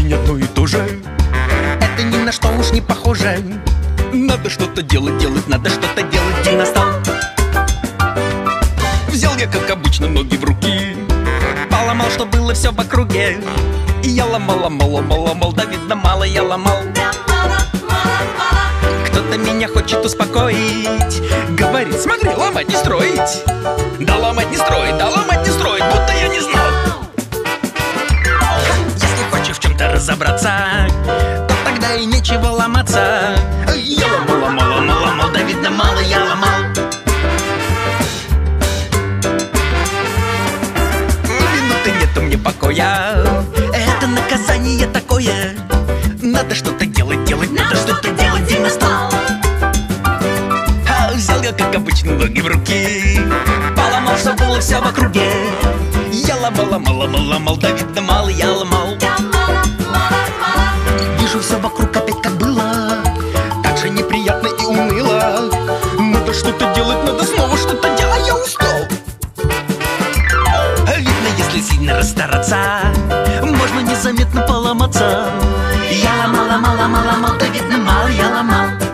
жизнь одно и то же. Это ни на что уж не похоже. Надо что-то делать, надо что-то делать. День настал. Взял я, как обычно, ноги в руки, поломал, что было все в округе. И я ломал, да видно мало я ломал. Кто-то меня хочет успокоить, говорит: смотри, ломать не строить. Да ломать не строить, да ломать не строить, будто я не знал. Если хочешь в чем-то разобраться, то тогда и нечего ломаться. Я ломал, да видно мало я ломал. Минуты нету мне покоя, это наказание такое. Надо что-то делать, надо что-то делать, день настал. Взял я, как обычно, ноги в руки, поломал, что было все в округе. Я ломал, да видно мало я ломал. Вижу все вокруг опять как было, так же неприятно и уныло. Надо что-то делать, надо снова что-то делать, я устал. Видно, если сильно расстараться, можно незаметно поломаться. Я ломал, да видно мало я ломал.